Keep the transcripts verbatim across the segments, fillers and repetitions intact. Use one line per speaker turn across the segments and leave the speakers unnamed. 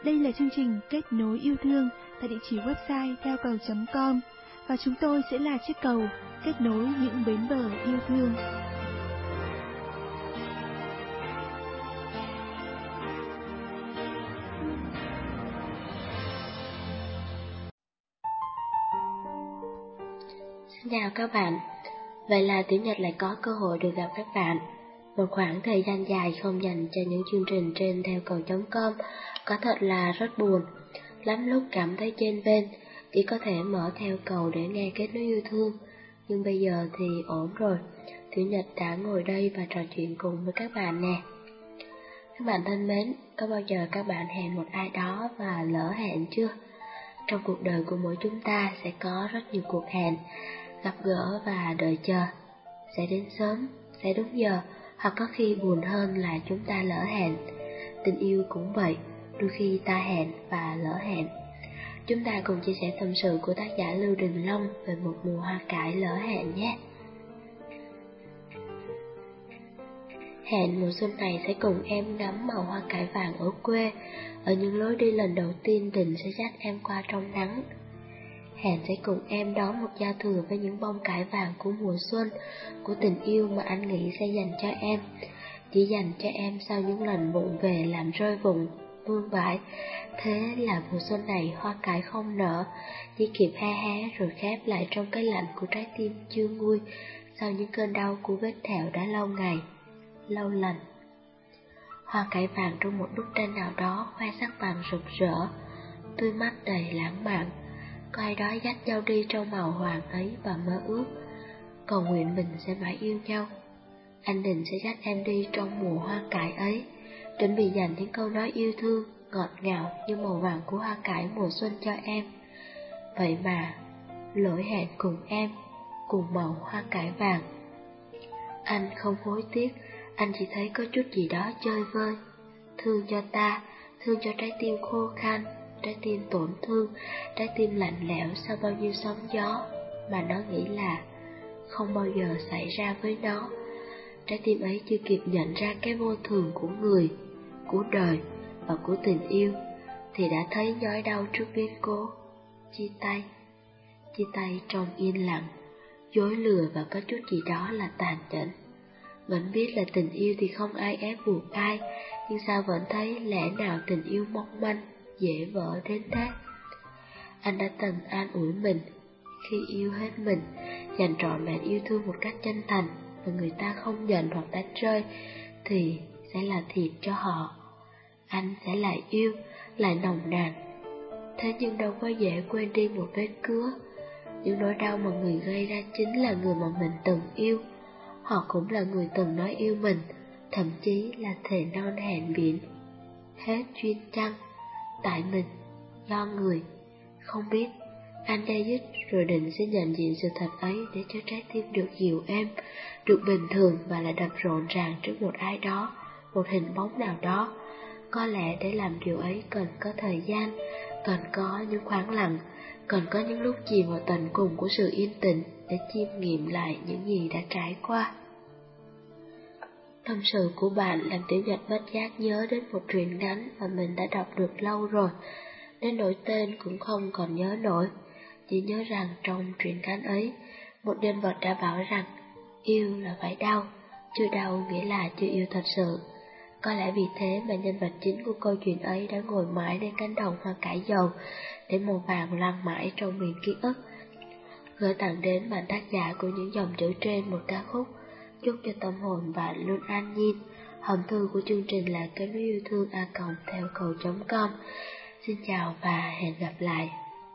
Đây là chương trình Kết nối yêu thương tại địa chỉ website theo cầu chấm com và chúng tôi sẽ là chiếc cầu kết nối những bến bờ yêu thương.
Xin chào các bạn. Vậy là Tiểu Nhật lại có cơ hội được gặp các bạn. Một khoảng thời gian dài không dành cho những chương trình trên theo cầu chấm com có thật là rất buồn. Lắm lúc cảm thấy chênh vênh, chỉ có thể mở theo cầu để nghe kết nối yêu thương. Nhưng bây giờ thì ổn rồi, Tiểu Nhật đã ngồi đây và trò chuyện cùng với các bạn nè. Các bạn thân mến, có bao giờ các bạn hẹn một ai đó và lỡ hẹn chưa? Trong cuộc đời của mỗi chúng ta sẽ có rất nhiều cuộc hẹn, gặp gỡ và đợi chờ. Sẽ đến sớm, sẽ đúng giờ, hoặc có khi buồn hơn là chúng ta lỡ hẹn. Tình yêu cũng vậy, đôi khi ta hẹn và lỡ hẹn. Chúng ta cùng chia sẻ tâm sự của tác giả Lưu Đình Long về một mùa hoa cải lỡ hẹn nhé. Hẹn mùa xuân này sẽ cùng em ngắm màu hoa cải vàng ở quê. Ở những lối đi lần đầu tiên Tình sẽ dắt em qua trong nắng. Hẹn sẽ cùng em đón một giao thừa với những bông cải vàng của mùa xuân, của tình yêu mà anh nghĩ sẽ dành cho em. Chỉ dành cho em sau những lần vụng về làm rơi vụng, vương vãi. Thế là mùa xuân này hoa cải không nở, chỉ kịp hé hé rồi khép lại trong cái lạnh của trái tim chưa nguôi, sau những cơn đau của vết thẹo đã lâu ngày, lâu lành. Hoa cải vàng trong một bức tranh nào đó khoe sắc vàng rực rỡ, tươi mắt đầy lãng mạn. Có ai đó dắt nhau đi trong màu hoàng ấy và mơ ước, cầu nguyện mình sẽ mãi yêu nhau. Anh định sẽ dắt em đi trong mùa hoa cải ấy, chuẩn bị dành những câu nói yêu thương ngọt ngào như màu vàng của hoa cải mùa xuân cho em. Vậy mà lỗi hẹn cùng em, cùng màu hoa cải vàng. Anh không hối tiếc, anh chỉ thấy có chút gì đó chơi vơi. Thương cho ta, thương cho trái tim khô khan, trái tim tổn thương, trái tim lạnh lẽo sau bao nhiêu sóng gió mà nó nghĩ là không bao giờ xảy ra với nó. Trái tim ấy chưa kịp nhận ra cái vô thường của người, của đời và của tình yêu thì đã thấy nhói đau trước biến cố chia tay. Chia tay trong yên lặng, dối lừa và có chút gì đó là tàn nhẫn. Vẫn biết là tình yêu thì không ai ép buộc ai, nhưng sao vẫn thấy lẽ nào tình yêu mong manh, dễ vỡ đến thế. Anh đã từng an ủi mình, khi yêu hết mình, dành trọn vẹn yêu thương một cách chân thành, và người ta không nhận hoặc đánh rơi thì sẽ là thiệt cho họ. Anh sẽ lại yêu, lại nồng nàn. Thế nhưng đâu có dễ quên đi một vết cứa. Những nỗi đau mà người gây ra chính là người mà mình từng yêu. Họ cũng là người từng nói yêu mình, thậm chí là thề non hẹn biển. Hết duyên chăng, tại mình, do người. Không biết, anh đã dứt rồi định sẽ nhận diện sự thật ấy để cho trái tim được dịu êm, được bình thường và lại đập rộn ràng trước một ai đó, một hình bóng nào đó. Có lẽ để làm điều ấy cần có thời gian, cần có những khoảng lặng, cần có những lúc chìm vào tận cùng của sự yên tĩnh để chiêm nghiệm lại những gì đã trải qua. Tâm sự của bạn làm Tiểu Nhật bất giác nhớ đến một truyện ngắn mà mình đã đọc được lâu rồi, đến nỗi tên cũng không còn nhớ nổi. Chỉ nhớ rằng trong truyện ngắn ấy, một nhân vật đã bảo rằng yêu là phải đau, chưa đau nghĩa là chưa yêu thật sự. Có lẽ vì thế mà nhân vật chính của câu chuyện ấy đã ngồi mãi trên cánh đồng hoa cải dầu để màu vàng loang mãi trong miền ký ức, gửi tặng đến bạn tác giả của những dòng chữ trên một ca khúc. Chúc cho tâm hồn bạn luôn an nhiên. Hòm thư của chương trình là kết nối yêu thương a còng theo cầu chấm com. Xin chào và hẹn gặp lại.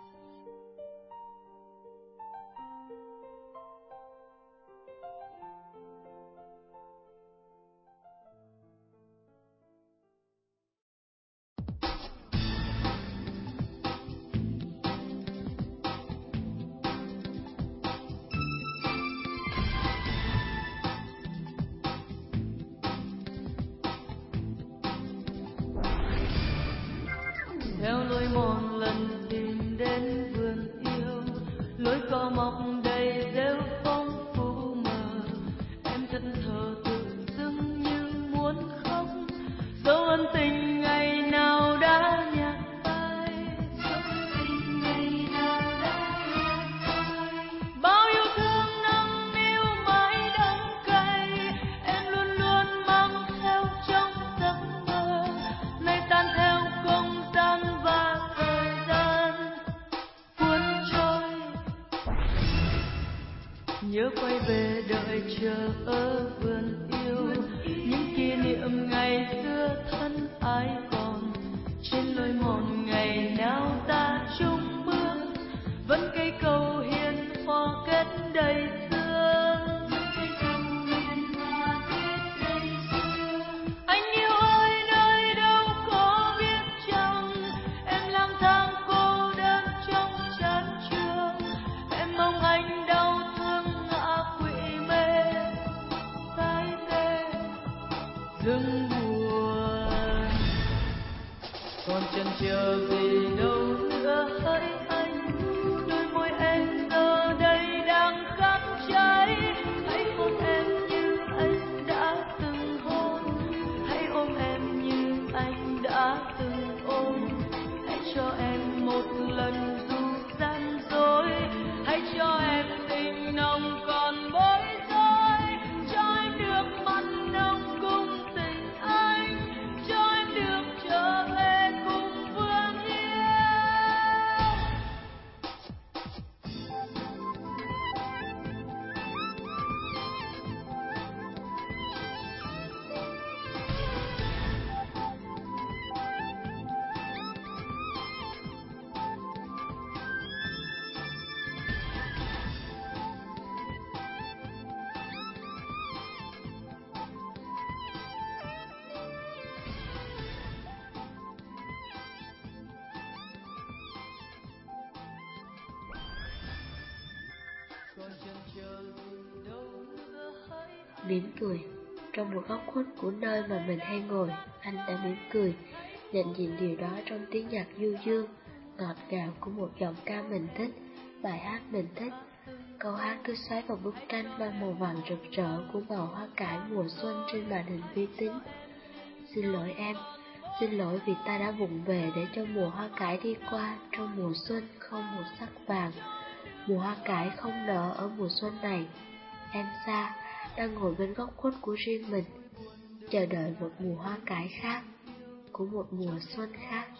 Theo lối mòn lần tìm đến vườn yêu, lối cỏ mọc đầy rêu phong phú mờ, em thẫn thờ tự dưng như muốn khóc, dấu ân tình ngày nào đã nhạt quay về đợi chờ ở vườn yêu, những kỷ niệm ngày xưa thân ai còn, trên lối mòn ngày nào ta chung bước, vẫn cây cầu hiền hoa kết đầy xưa. Anh yêu ơi nơi đâu có biết chăng, em lang thang cô đơn trong chán trường, em mong anh đau thương ngã quỵ mê, tái tê dưng buồn. Còn chần chờ gì đâu nữa hỡi anh, đôi môi em giờ đây đang khắc cháy. Hãy hôn em như anh đã từng hôn, hãy ôm em như anh đã từng ôm. Hãy cho em một lần dù gian dối, hãy cho em tình nồng còn bối rối, cho em được mặn nồng cùng tình anh, cho em được trở về cùng vườn yêu. Còn chần chờ gì đâu nữa hỡi anh.
Mỉm cười. Trong một góc khuất của nơi mà mình hay ngồi, anh đã mỉm cười, nhận diện điều đó trong tiếng nhạc du dương, ngọt ngào của một giọng ca mình thích, bài hát mình thích. Câu hát cứ xoáy vào bức tranh mang màu vàng rực rỡ của màu hoa cải mùa xuân trên màn hình vi tính. Xin lỗi em, xin lỗi vì ta đã vụng về để cho mùa hoa cải đi qua trong mùa xuân không một sắc vàng. Mùa hoa cải không nở ở mùa xuân này. Em xa, đang ngồi bên góc khuất của riêng mình, chờ đợi một mùa hoa cải khác, của một mùa xuân khác.